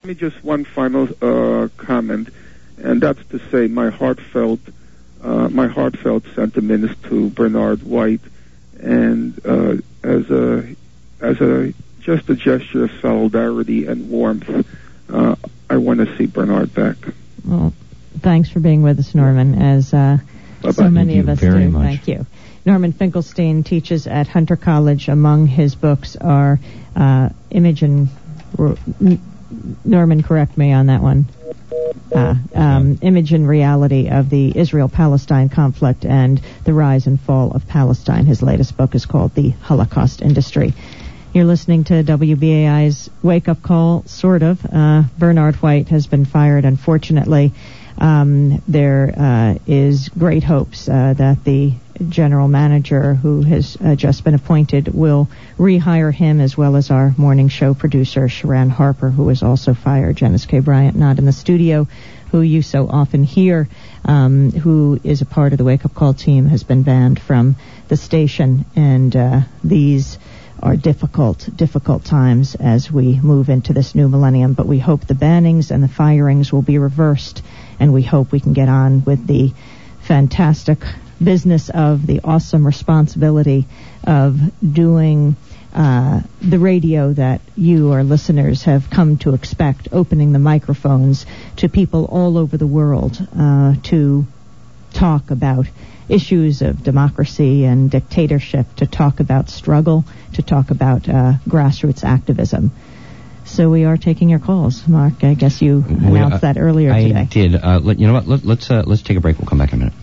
me just one final comment, and that's to say my heartfelt sentiments to Bernard White, and as a just a gesture of solidarity and warmth, I want to see Bernard back. Well, thanks for being with us, Norman, as so many of us do. Thank you. Norman Finkelstein teaches at Hunter College. Among his books are Image and... Norman, correct me on that one. Image and Reality of the Israel-Palestine Conflict and the Rise and Fall of Palestine. His latest book is called The Holocaust Industry. You're listening to WBAI's Wake Up Call, sort of. Bernard White has been fired, unfortunately. There is great hopes that the general manager who has just been appointed will rehire him, as well as our morning show producer, Sharon Harper, who was also fired. Janice K. Bryant, not in the studio, who you so often hear, who is a part of the Wake Up Call team, has been banned from the station, and these are difficult times as we move into this new millennium. But we hope the bannings and the firings will be reversed, and we hope we can get on with the fantastic business of the awesome responsibility of doing the radio that you, our listeners, have come to expect, opening the microphones to people all over the world to talk about issues of democracy and dictatorship, to talk about struggle, to talk about grassroots activism. So we are taking your calls, Mark. I guess you announced that earlier today. I did. You know what? Let's take a break. We'll come back in a minute.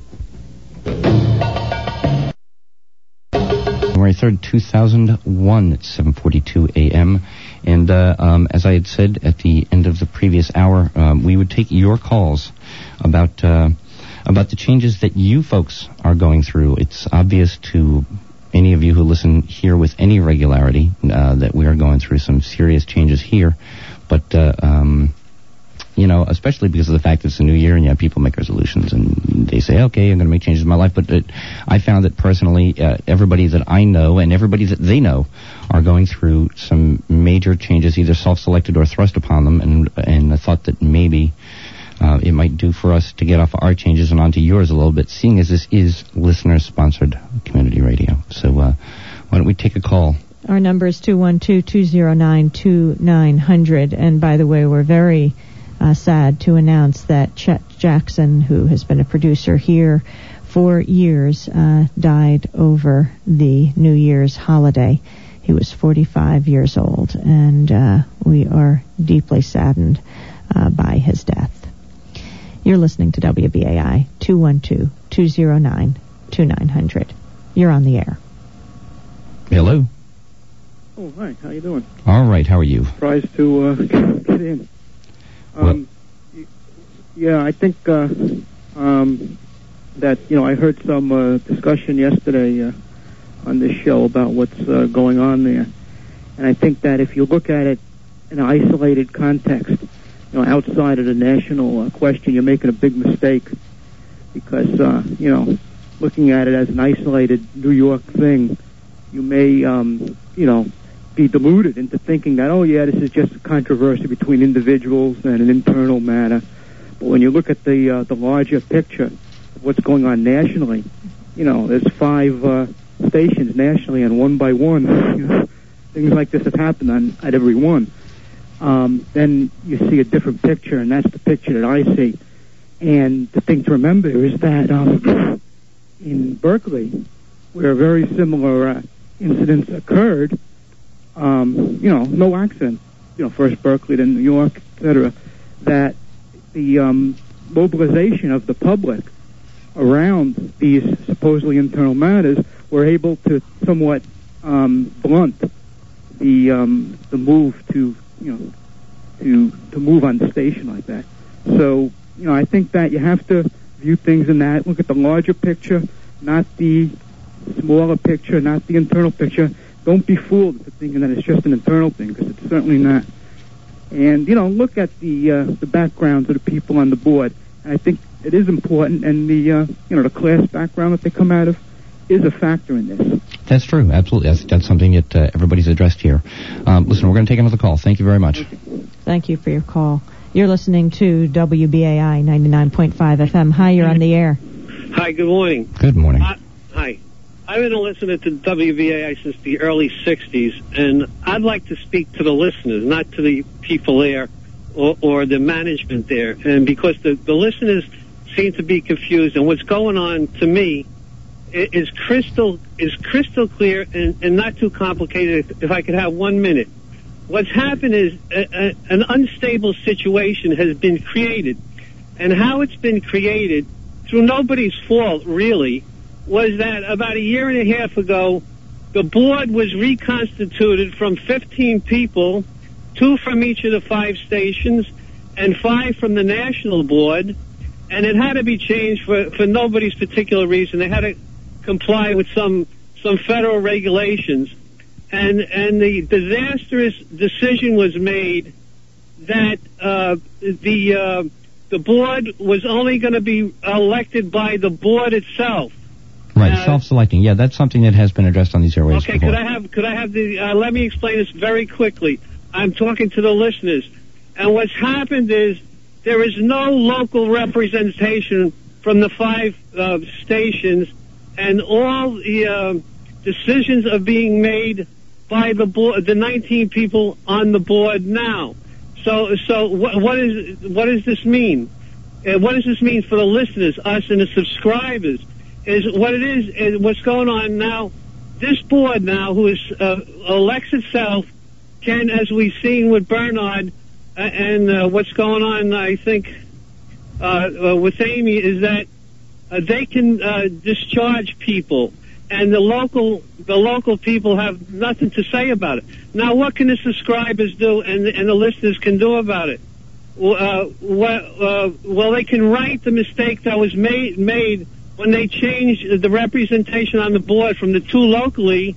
January 3rd, 2001, at 7:42 a.m. And as I had said at the end of the previous hour, we would take your calls about the changes that you folks are going through. It's obvious to any of you who listen here with any regularity that we are going through some serious changes here. But especially because of the fact that it's a new year and people make resolutions and they say, okay, I'm going to make changes in my life. But I found that personally, everybody that I know and everybody that they know are going through some major changes, either self-selected or thrust upon them. And I thought that maybe it might do for us to get off our changes and onto yours a little bit, seeing as this is listener-sponsored community radio. So why don't we take a call? Our number is 212-209-2900. And by the way, we're very sad to announce that Chet Jackson, who has been a producer here for years, died over the New Year's holiday. He was 45 years old, and we are deeply saddened by his death. You're listening to WBAI, 212-209-2900. You're on the air. Hello. Oh, hi. How you doing? All right. How are you? Surprised to get in. I think that, I heard some discussion yesterday on this show about what's going on there. And I think that if you look at it in an isolated context, outside of the national question, you're making a big mistake. Because, looking at it as an isolated New York thing, you may, be deluded into thinking that, this is just a controversy between individuals and an internal matter. But when you look at the larger picture of what's going on nationally, there's 5 stations nationally, and one by one, things like this have happened at every one. Then you see a different picture, and that's the picture that I see. And the thing to remember is that in Berkeley, where very similar incidents occurred, no accident, first Berkeley, then New York, etc., that the mobilization of the public around these supposedly internal matters were able to somewhat blunt the move to move on the station like that. So, I think that you have to view things in that, look at the larger picture, not the smaller picture, not the internal picture. Don't be fooled into thinking that it's just an internal thing, because it's certainly not. And, look at the backgrounds of the people on the board. And I think it is important, and the class background that they come out of is a factor in this. That's true. Absolutely. That's something that everybody's addressed here. Listen, we're going to take another call. Thank you very much. Thank you for your call. You're listening to WBAI 99.5 FM. Hi, you're on the air. Hi, good morning. Good morning. Hi. I've been listening to WBAI since the early 60s, and I'd like to speak to the listeners, not to the people there or the management there. And because the listeners seem to be confused, and what's going on to me is crystal clear and not too complicated. If I could have 1 minute. What's happened is an unstable situation has been created, and how it's been created, through nobody's fault really, was that about a year and a half ago, the board was reconstituted from 15 people, 2 from each of the 5 stations, and 5 from the national board, and it had to be changed for nobody's particular reason. They had to comply with some federal regulations, and the disastrous decision was made that the board was only going to be elected by the board itself. Right, self-selecting. Yeah, that's something that has been addressed on these airways before. Could I have the? Let me explain this very quickly. I'm talking to the listeners, and what's happened is there is no local representation from the 5 stations, and all the decisions are being made by the board, the 19 people on the board now. So what does this mean? What does this mean for the listeners, us and the subscribers? Is what it is what's going on now. This board now, who is elects itself, can, as we've seen with Bernard and what's going on, I think with Amy, is that they can discharge people, and the local people have nothing to say about it. Now, what can the subscribers do, and the listeners can do about it? Well, they can right the mistake that was made when they changed the representation on the board from the 2 locally.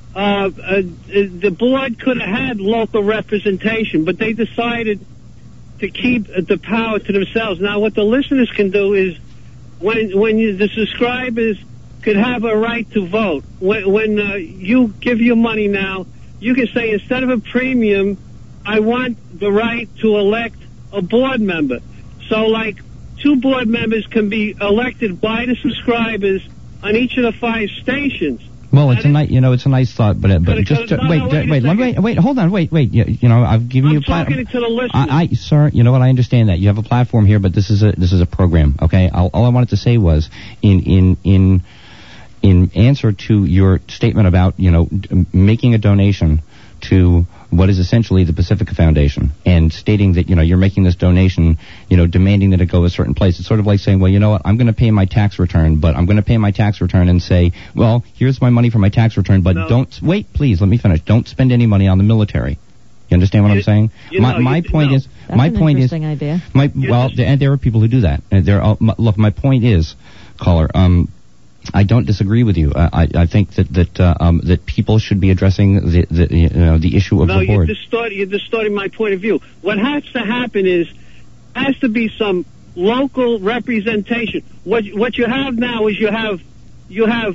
The board could have had local representation, but they decided to keep the power to themselves. Now, what the listeners can do is, when the subscribers could have a right to vote, when you give your money now, you can say, instead of a premium, I want the right to elect a board member. So, like, 2 board members can be elected by the subscribers on each of the 5 stations. Well, it's a nice thought, but just wait, hold on, wait. I've given you a platform. I'm talking to the listeners. Sir, you know what? I understand that you have a platform here, but this is a program, okay? All I wanted to say was in answer to your statement about making a donation to what is essentially the Pacifica Foundation, and stating that you're making this donation, demanding that it go a certain place. It's sort of like saying, well, you know what, I'm going to pay my tax return, but I'm going to pay my tax return and say, well, here's my money for my tax return, but don't wait, please, let me finish. Don't spend any money on the military. You understand what I'm saying? My point is, idea. And there are people who do that. Look, my point is, caller, I don't disagree with you. I think that people should be addressing the issue of the board. You're distorting my point of view. What has to happen has to be some local representation. What you have now is you have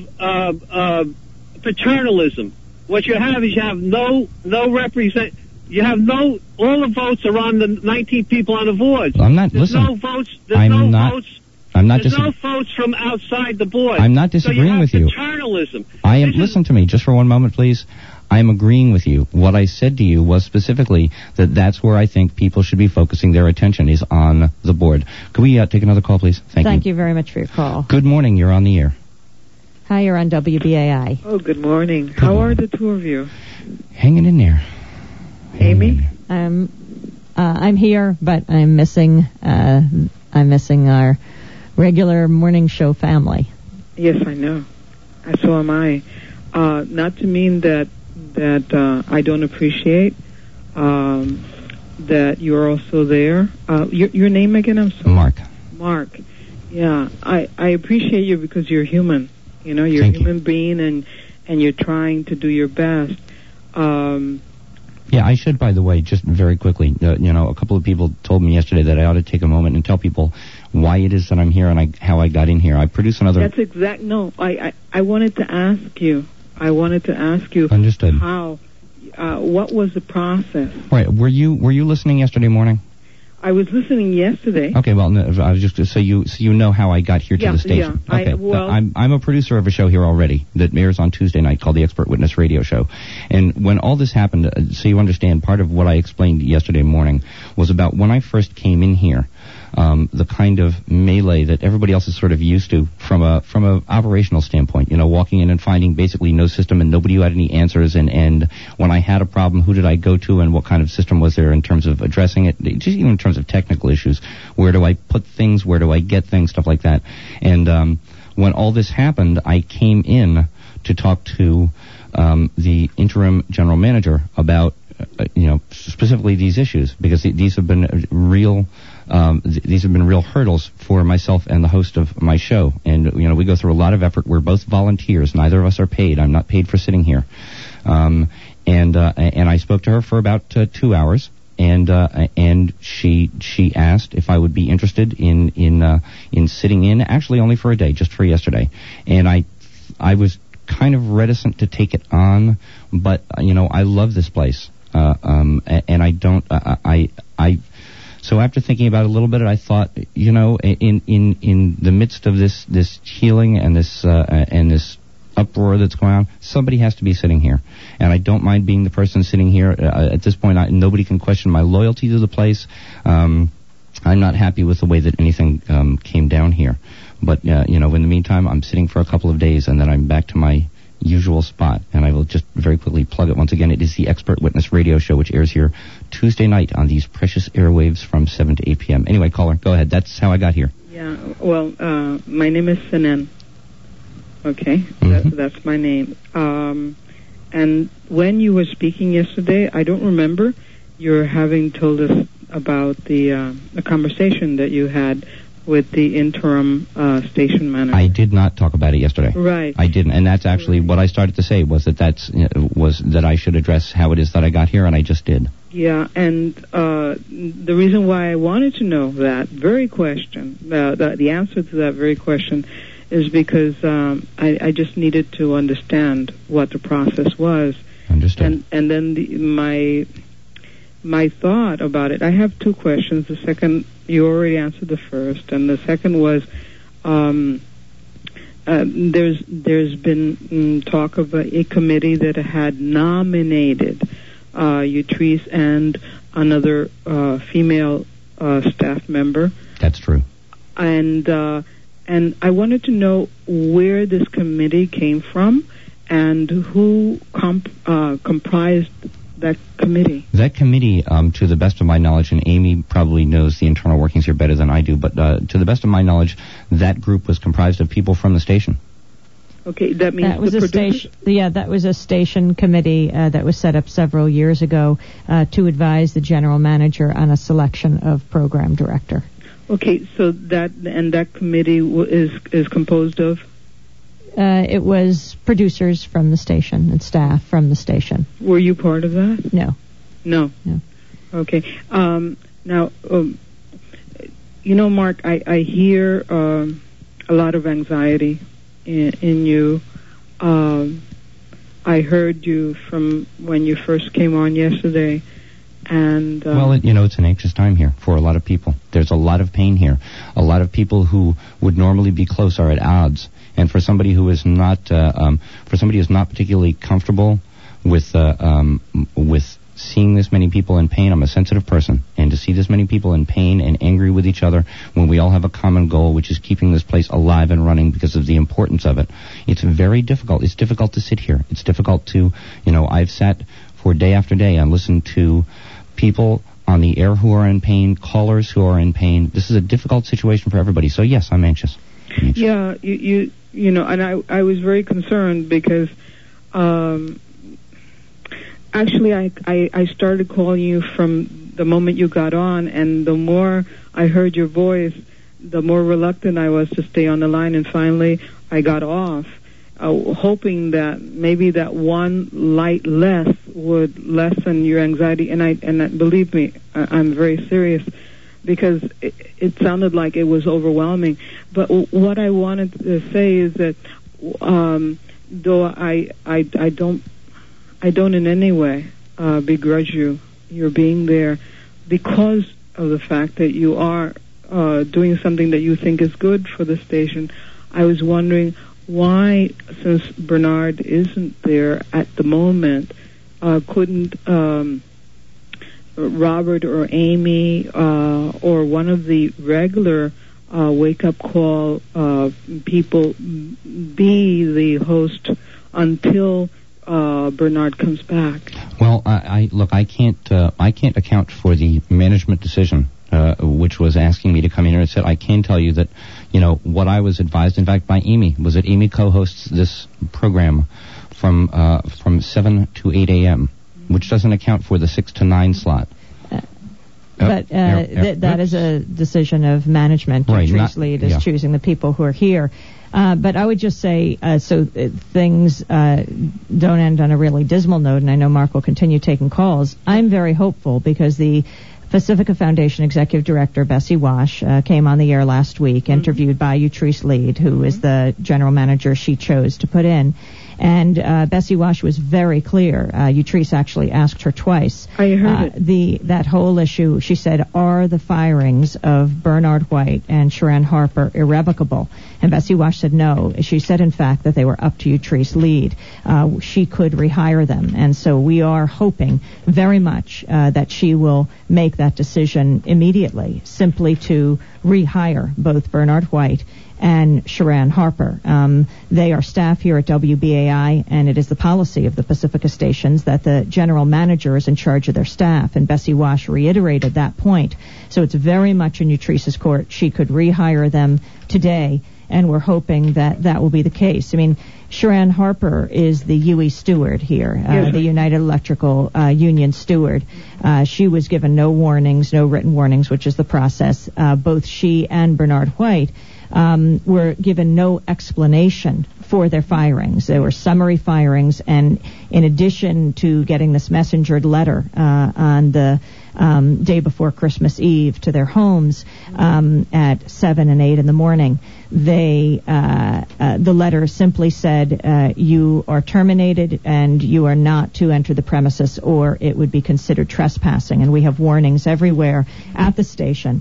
paternalism. What you have is you have no all the votes are on the 19 people on the boards. I'm not listening. No votes. There's no votes from outside the board. I'm not disagreeing with you. Paternalism. Listen to me just for 1 moment, please. I am agreeing with you. What I said to you was specifically that's where I think people should be focusing their attention, is on the board. Could we take another call, please? Thank you very much for your call. Good morning. You're on the air. Hi, you're on WBAI. Oh, good morning. How are the 2 of you? Hanging in there. Amy? I'm here, but I'm missing our regular morning show family. Yes, I know. So am I. Not to mean that I don't appreciate that you're also there. Your name again? I'm sorry. Mark. Mark. Yeah, I appreciate you because you're human. You're a human being, and you're trying to do your best. Yeah, I should, by the way, just very quickly, a couple of people told me yesterday that I ought to take a moment and tell people why it is that I'm here and how I got in here. I produce another... That's exact... No, I wanted to ask you, I wanted to ask you Understood. how, what was the process? Right. Were you listening yesterday morning? I was listening yesterday. Okay, well, no, I was just so you know how I got here to the station. Yeah. Okay, I'm a producer of a show here already that airs on Tuesday night called the Expert Witness Radio Show. And when all this happened, so you understand, part of what I explained yesterday morning was about when I first came in here, the kind of melee that everybody else is sort of used to from a operational standpoint. You know, walking in and finding basically no system and nobody who had any answers. And when I had a problem, who did I go to and what kind of system was there in terms of addressing it? Just even in terms of technical issues. Where do I put things? Where do I get things? Stuff like that. And when all this happened, I came in to talk to the interim general manager about specifically these issues, because these have been real hurdles for myself and the host of my show. And we go through a lot of effort. We're both volunteers. Neither of us are paid. I'm not paid for sitting here. And I spoke to her for about 2 hours. And she asked if I would be interested in sitting in, actually only for a day, just for yesterday. And I was kind of reticent to take it on, but I love this place. And I don't. So after thinking about it a little bit, I thought, in the midst of this healing and this uproar that's going on, somebody has to be sitting here, and I don't mind being the person sitting here. At this point, nobody can question my loyalty to the place. I'm not happy with the way that anything came down here, but in the meantime, I'm sitting for a couple of days, and then I'm back to my usual spot. And I will just very quickly plug it once again. It is the Expert Witness Radio Show, which airs here Tuesday night on these precious airwaves from 7 to 8 p.m. Anyway, caller, go ahead. That's how I got here. Yeah, well, my name is Sinan. Okay, that's my name. And when you were speaking yesterday, I don't remember your having told us about the conversation that you had with the interim station manager. I did not talk about it yesterday. Right. I didn't, and that's actually what I started to say was that I should address how it is that I got here, and I just did. Yeah, and the reason why I wanted to know that very question, the answer to that very question, is because I just needed to understand what the process was. Understood. And then my thought about it, I have two questions. The second, you already answered the first, and the second was there's been talk of a committee that had nominated Utrice and another female staff member. That's true. And I wanted to know where this committee came from and who comprised that committee. That committee, to the best of my knowledge, and Amy probably knows the internal workings here better than I do, but to the best of my knowledge, that group was comprised of people from the station. Okay, that means that was a station. Yeah, that was a station committee that was set up several years ago to advise the general manager on a selection of program director. Okay, so that committee is composed of? It was producers from the station and staff from the station. Were you part of that? No. Okay. Now, Mark, I hear a lot of anxiety in you. I heard you from when you first came on yesterday. And well, it's an anxious time here for a lot of people. There's a lot of pain here. A lot of people who would normally be close are at odds. And for somebody who is not, particularly comfortable with seeing this many people in pain, I'm a sensitive person, and to see this many people in pain and angry with each other when we all have a common goal, which is keeping this place alive and running because of the importance of it, it's very difficult. It's difficult to sit here. It's difficult to, I've sat for day after day and listened to people on the air who are in pain, callers who are in pain. This is a difficult situation for everybody. So yes, I'm anxious. Yeah, and I was very concerned because actually I started calling you from the moment you got on, and the more I heard your voice, the more reluctant I was to stay on the line, and finally I got off, hoping that maybe that one light less would lessen your anxiety. And believe me, I'm very serious, because it sounded like it was overwhelming. But what I wanted to say is that though I don't in any way begrudge you your being there, because of the fact that you are doing something that you think is good for the station. I was wondering why, since Bernard isn't there at the moment, couldn't Robert or Amy or one of the regular wake-up call people be the host until Bernard comes back? Well, I can't account for the management decision, which was asking me to come in here and said, I can tell you that, what I was advised, in fact, by Amy, was that Amy co-hosts this program from 7 to 8 a.m., which doesn't account for the 6 to 9 slot. But that is a decision of management. Right, Trace Lead is choosing the people who are here. But I would just say, things don't end on a really dismal note, and I know Mark will continue taking calls. I'm very hopeful because the Pacifica Foundation Executive Director, Bessie Wash, came on the air last week, interviewed by Utrice Lead, who is the general manager she chose to put in. And Bessie Wash was very clear. Utrice actually asked her twice. I heard it. That whole issue, she said, are the firings of Bernard White and Sharon Harper irrevocable? And Bessie Wash said no. She said, in fact, that they were up to Utrice Lead. She could rehire them. And so we are hoping very much that she will make that decision immediately, simply to rehire both Bernard White and Sharon Harper. They are staff here at WBAI, and it is the policy of the Pacifica stations that the general manager is in charge of their staff, and Bessie Wash reiterated that point. So it's very much in Utrice's court. She could rehire them today, and we're hoping that that will be the case. I mean, Sharon Harper is the UE steward here, the United Electrical Union steward. She was given no warnings, no written warnings, which is the process. Both she and Bernard White were given no explanation for their firings. They were summary firings, and in addition to getting this messengered letter on the day before Christmas Eve to their homes at 7 and 8 in the morning, the letter simply said, you are terminated and you are not to enter the premises, or it would be considered trespassing. And we have warnings everywhere at the station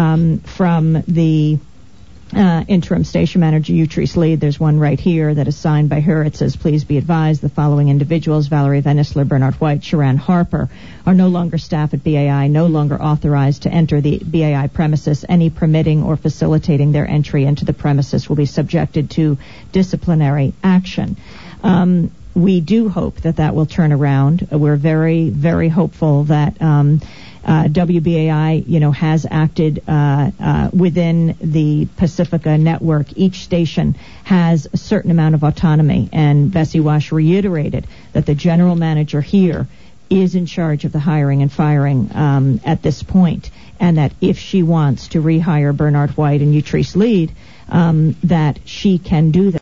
from the interim station manager, Utrice Lead. There's one right here that is signed by her. It says, please be advised the following individuals, Valerie Van Isler, Bernard White, Sharon Harper, are no longer staff at BAI, no longer authorized to enter the BAI premises. Any permitting or facilitating their entry into the premises will be subjected to disciplinary action. We do hope that will turn around. We're very, very hopeful that WBAI, has acted within the Pacifica network. Each station has a certain amount of autonomy, and Bessie Wash reiterated that the general manager here is in charge of the hiring and firing at this point, and that if she wants to rehire Bernard White and Utrice Lead, that she can do that.